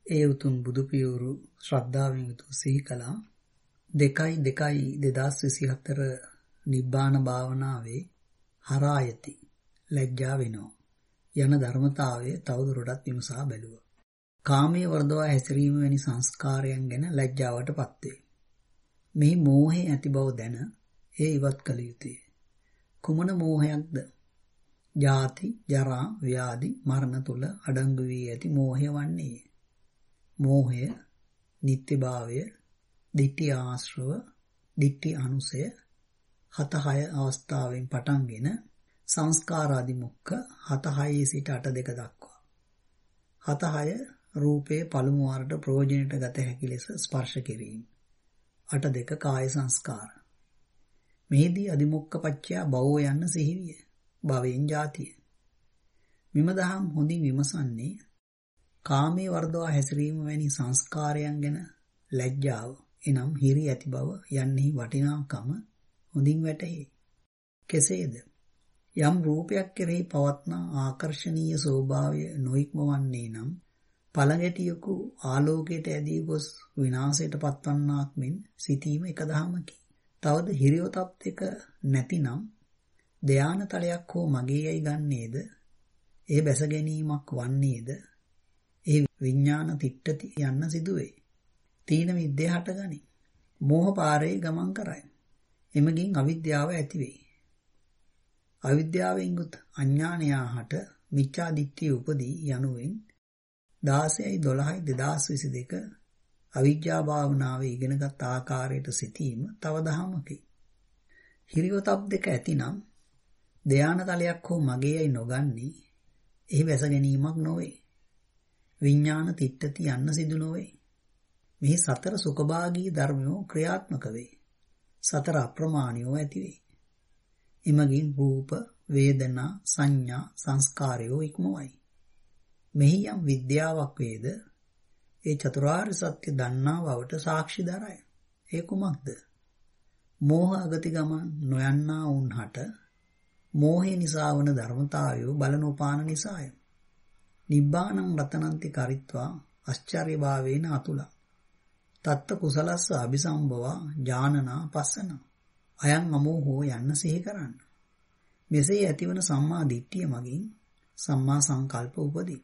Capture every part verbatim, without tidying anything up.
ඒ උතුම් බුදු පියවරු ශ්‍රද්ධාවෙන් යුතුව සිහි කළා. දෙකයි දෙකයි දෙදාස් විසිහතර නිබ්බාන භාවනාවේ හරායති ලැජ්ජා වෙනවා යන ධර්මතාවය තවදුරටත් විමසා බැලුවා. කාමයේ වර්ධවා හැසිරීම වැනි සංස්කාරයන් ගැන ලැජ්ජාවටපත් වේ. මෙහි මෝහය ඇති බව දැන ඒ ඉවත් කළ යුතුය. කුමන මෝහයක්ද? ජාති, ජරා, ව්‍යාධි, මරණ තුල අඩංගු වී ඇති මෝහය වන්නේ. මෝහය, නිත්‍යභාවය, ditthi ආශ්‍රව, ditthi අනුසය හත හය අවස්ථාවෙන් පටන්ගෙන සංස්කාරාදිමුක්ඛ හත හයේ සිට අට දෙක දක්වා. හත හය රූපේ පළමු වරට ප්‍රයෝජනයට ගත හැකි ලෙස ස්පර්ශ කිරීම. අට දෙක කාය සංස්කාර. මෙහිදී අදිමුක්ඛ පච්චය භවෝ යන්න සිහිවිය. භවයෙන් ජාතිය. මෙම දහම් හොඳින් විමසන්නේ කාමයේ වර්ධවා හැසිරීම වැනි සංස්කාරයන් ගැන ලැජ්ජාව එනම් හිරි ඇති බව යන්නේහි වටිනාකම හොඳින් වැටහේ. කෙසේද? යම් රූපයක් කෙරෙහි පවත්නා ආකර්ශනීය ස්වභාවය නොඉක්මවන්නේ නම් පළඟැටියකු ආලෝකයට ඇදී ගොස් විනාශයට පත්වන්නාක් මෙන් සිටීම එක දහමකි. තවද හිරියොතප් දෙක නැතිනම් ධාන තලයක් හෝ මගේ යයි ගන්නේද? ඒ බැස ගැනීමක් වන්නේද? ඒ විඥාන තිට්ඨති යන්න සිදුවේ. තීන විද්‍ය හටගනි. මෝහ පාරේ ගමන් කරයි. එමගින් අවිද්‍යාව ඇති වේ. අවිද්‍යාවෙන් උත් අඥානයාට මිච්ඡා දිට්ඨිය උපදී යනුවෙන් දාසයයි දොළහයි දෙදාස් විසිදෙක අවිජ්ජා භාවනාවේ ඉගෙනගත් ආකාරයට සිටීම තව දහමකි. හිරියොතප් දෙක ඇතිනම් ධාන තලයක් හෝ මගේයි නොගන්නේ එහි වැස ගැනීමක් නොවේ. විඥාන තිට්ඨති යන්න සිදු නොවේ. මෙහි සතර සුඛභාගී ධර්මයෝ ක්‍රියාත්මක වේ. සතර අප්‍රමාණියෝ ඇති වේ. එමගින් රූප, වේදනා, සංඥා, සංස්කාරයෝ ඉක්මවයි. මෙහි යම් විද්‍යාවක් වේද ඒ චතුරාර්ය සත්‍ය දන්නා බවට සාක්ෂි දරයි. ඒ කුමක්ද? මෝහ අගති ගමන් නොයන්නා වුන්හට මෝහය නිසා වන ධර්මතාවයෝ බලන උපාන නිසාය. නිබ්බානං රතනන්ති කරිත්වා ආශ්චර්ය භාවේන අතුලා. තත්ත කුසලස්ස අபிසම්භවා ඥානනා පස්සන. අයං අමෝහෝ යන්න සිහි කරන්න. මෙසේ ඇතිවන සම්මා දිට්ඨිය මගින් සම්මා සංකල්ප උපදී.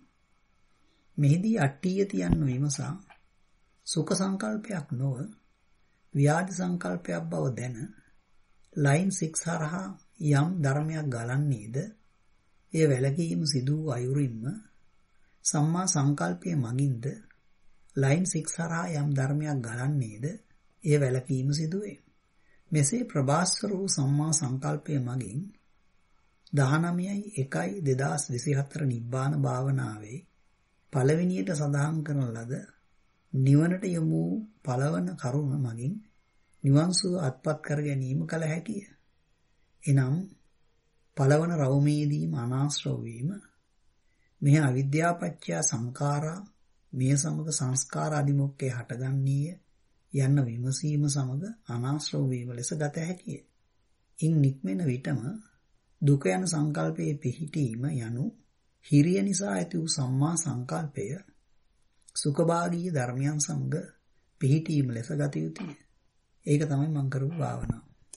මෙහිදී අට්ඨියති යන්න විමසා සුඛ සංකල්පයක් නොව ව්‍යාධි සංකල්පයක් බව දැන ලයින් සික්ස් හරහා යම් ධර්මයක් ගලන්නේද එය වැළකීම සිදු වූ අයුරින්ම සම්මා සංකල්පයේ මගින්ද ලයින් සික්ස් හරහා යම් ධර්මයක් ගලන්නේද එය වැළකීම සිදුවේ. මෙසේ ප්‍රභාස්වර වූ සම්මා සංකල්පයේ මගින් දහනවයයි එකයි දෙදාස් විසිහතර නිබ්බාන භාවනාවේ පළවෙනියට සඳහන් කරන ලද නිවනට යොමු පළවන කරුණ මගින් නිවන් සුව අත්පත් කර ගැනීම කල හැකිය. එනම් පළවන රවුමේදීම අනාශ්‍රව වීම, මෙහි අවිද්‍යාපච්චය සංඛාරා, මේ සමග සංස්කාර අදිමොක්කේ හටගන්නීය යන්න විමසීම සමග අනාශ්‍රව වීම ලෙස ගත හැකිය. ඉන් නික්මෙන විටම දුක යන සංකල්පයේ පිහිටීම යනු හිරිය නිසා ඇති වූ සම්මා සංකල්පය සුඛභාගී ධර්මයන් සමග පිහිටීම ලෙස ගත යුතුය. ඒක තමයි මම කරපු භාවනාව.